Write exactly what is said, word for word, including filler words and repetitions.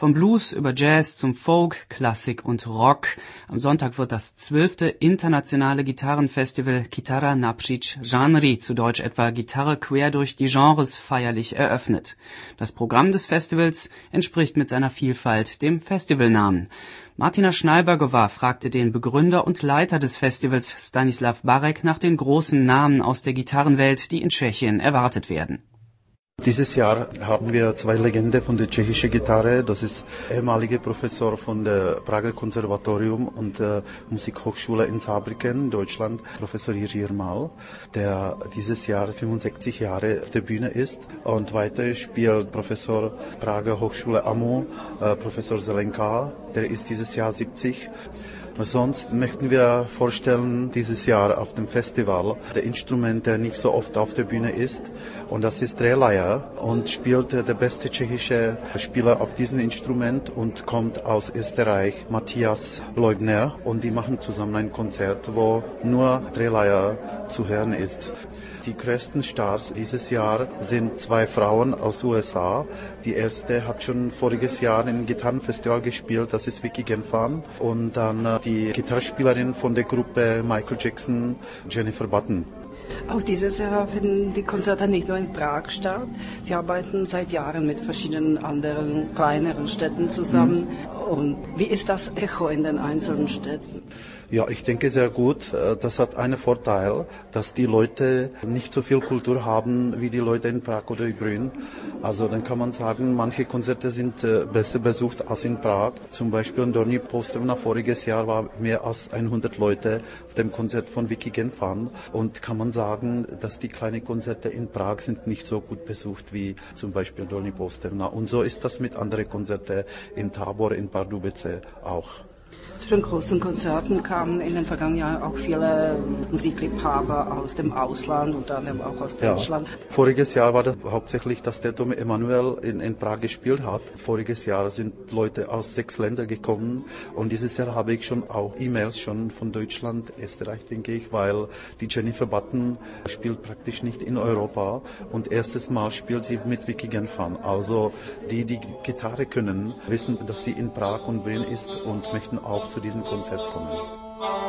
Vom Blues über Jazz zum Folk, Klassik und Rock. Am Sonntag wird das zwölfte internationale Gitarrenfestival Kytara Napříč žánry, zu Deutsch etwa Gitarre quer durch die Genres, feierlich eröffnet. Das Programm des Festivals entspricht mit seiner Vielfalt dem Festivalnamen. Martina Schnallbergová fragte den Begründer und Leiter des Festivals Stanislav Barek nach den großen Namen aus der Gitarrenwelt, die in Tschechien erwartet werden. Dieses Jahr haben wir zwei Legenden von der tschechischen Gitarre. Das ist ehemaliger Professor von der Prager Konservatorium und der Musikhochschule in Saarbrücken, Deutschland, Professor Jiří Jirmal, der dieses Jahr fünfundsechzig Jahre auf der Bühne ist. Und weiter spielt Professor Prager Hochschule A M U, äh, Professor Zelenka, der ist dieses Jahr siebzig. Sonst möchten wir vorstellen, dieses Jahr auf dem Festival, der Instrument, der nicht so oft auf der Bühne ist. Und das ist Drehleier und spielt der beste tschechische Spieler auf diesem Instrument und kommt aus Österreich, Matthias Leugner. Und die machen zusammen ein Konzert, wo nur Drehleier zu hören ist. Die größten Stars dieses Jahr sind zwei Frauen aus U S A. Die erste hat schon voriges Jahr im Gitarrenfestival gespielt, das ist Vicky Genfan. Und dann die Gitarrespielerin von der Gruppe Michael Jackson, Jennifer Button. Auch dieses Jahr finden die Konzerte nicht nur in Prag statt. Sie arbeiten seit Jahren mit verschiedenen anderen kleineren Städten zusammen. Mhm. Und wie ist das Echo in den einzelnen Städten? Ja, ich denke sehr gut. Das hat einen Vorteil, dass die Leute nicht so viel Kultur haben wie die Leute in Prag oder in Brünn. Also dann kann man sagen, manche Konzerte sind besser besucht als in Prag. Zum Beispiel in Dolní Poustevna voriges Jahr war mehr als hundert Leute auf dem Konzert von Vicky Genfan. Und kann man sagen, dass die kleinen Konzerte in Prag sind nicht so gut besucht wie zum Beispiel Dolní Poustevna. Und so ist das mit anderen Konzerten in Tábor, in Pardubice auch. Zu den großen Konzerten kamen in den vergangenen Jahren auch viele Musikliebhaber aus dem Ausland, unter anderem auch aus Deutschland. Ja. Voriges Jahr war das hauptsächlich, dass der Dom Emanuel in, in Prag gespielt hat. Voriges Jahr sind Leute aus sechs Ländern gekommen und dieses Jahr habe ich schon auch E-Mails schon von Deutschland, Österreich, denke ich, weil die Jennifer Button spielt praktisch nicht in Europa und erstes Mal spielt sie mit Vicky Genfan. Also die, die Gitarre können, wissen, dass sie in Prag und Brünn ist und möchten auch zu diesem Konzert kommen.